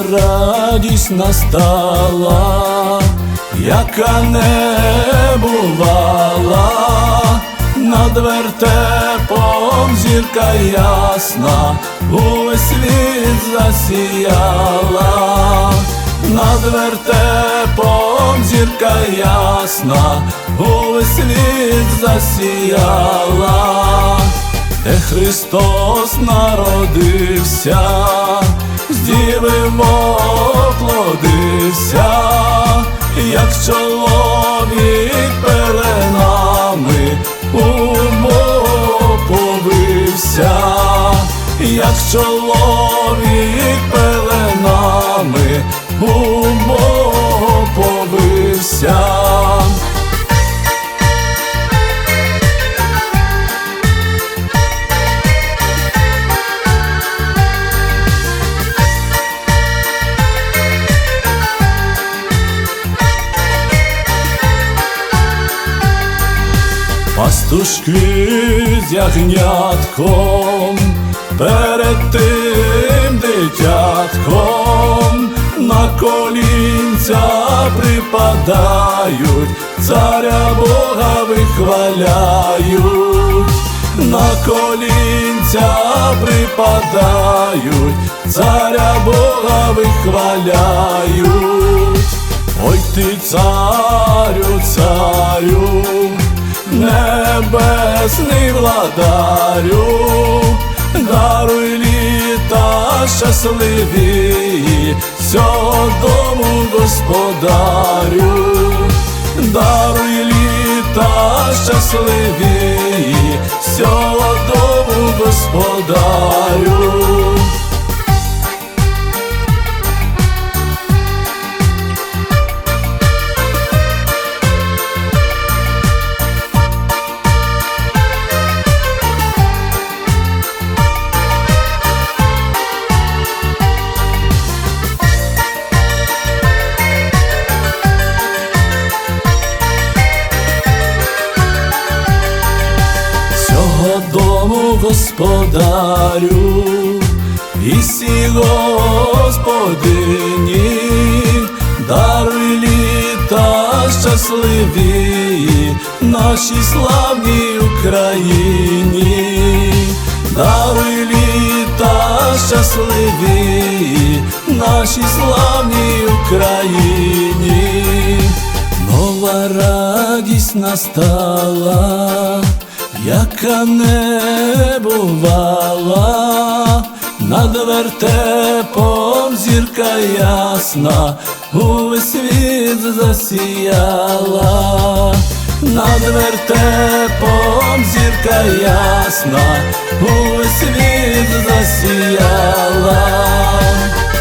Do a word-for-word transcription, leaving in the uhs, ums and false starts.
радість настала, яка не бувала. Над вертепом зірка ясна увесь світ засіяла. Над вертепом зірка ясна увесь світ засіяла. Де Христос народився, з діви воплотився, як чоловік пеленами умоповився, як чоловік пеленами умоповився. Пастушки з ягнятком перед тим дитятком на колінця припадають, царя Бога вихваляють. На колінця припадають, царя Бога вихваляють. Ой ти, царю, царю, небесний владарю, даруй літа щасливі сього дому господарю. Даруй літа щасливі сього дому господарю. Дому господарю і всі господині, даруй літа щасливі нашій славній Україні. Даруй літа щасливі нашій славній Україні. Нова радість настала, яка не бувала. Над вертепом зірка ясна увесь світ засіяла. Над вертепом зірка ясна увесь світ засіяла.